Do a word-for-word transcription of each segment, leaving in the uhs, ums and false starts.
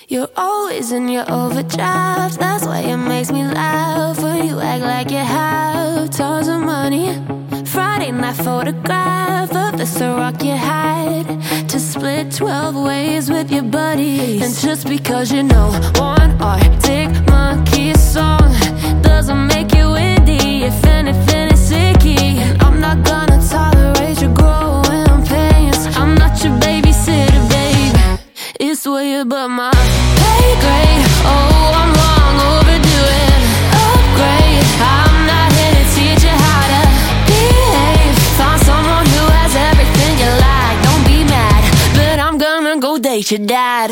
You're always in your overdraft. That's why it makes me laugh when you act like you have tons of money. Friday night photograph of the Ciroc you had to split twelve ways with your buddies. And just because you know one Arctic Monkey song doesn't make you windy. If anything, it's icky. And I'm not gonna tolerate your growing pains. I'm not your babysitter, babe. It's way above my pay grade. Oh, I'm long overdue an upgrade. I'm not here to teach you how to behave. Find someone who has everything you like. Don't be mad, but I'm gonna go date your dad.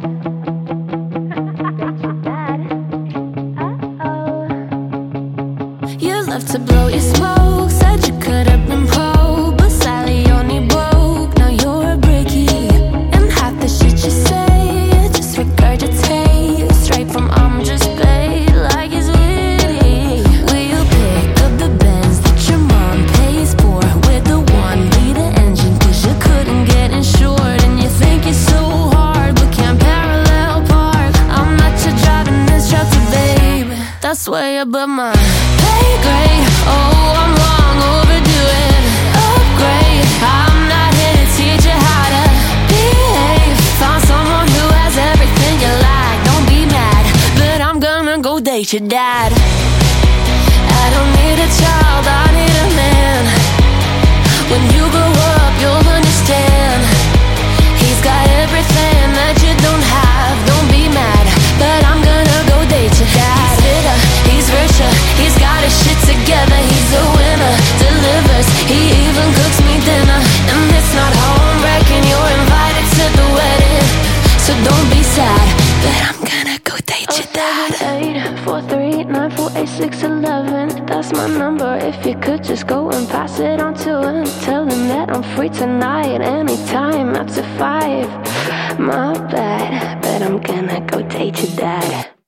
You love to blow your smoke. Said you could have been pro, but Sally only broke. Now you're a brickie, and half the shit you say just regurgitate straight from I'm just paid like it's witty. Will you pick up the Benz that your mom pays for with the one liter engine? Cause you couldn't get insured, and you think you're so hard but can't parallel park. I'm not your driving instructor, babe. That's way above my pay grade. Oh, I'm long overdue an upgrade. I'm not here to teach you how to behave. Find someone who has everything you like. Don't be mad, but I'm gonna go date your dad. I don't need a child, I need a man. When you grow up, you'll understand. He's got everything that you don't have. Don't be mad, but I'm gonna go date your dad. He's fitter, he's richer, he's got his shit together. He's a winner, delivers, he even cooks me dinner. And it's not home wrecking, you're invited to the wedding. So don't be sad, but I'm gonna go date your dad. eight four three nine four eight six eleven. That's my number. If you could just go and pass it on to him. Tell him that I'm free tonight, anytime after five. My bad, but I'm gonna go date your dad.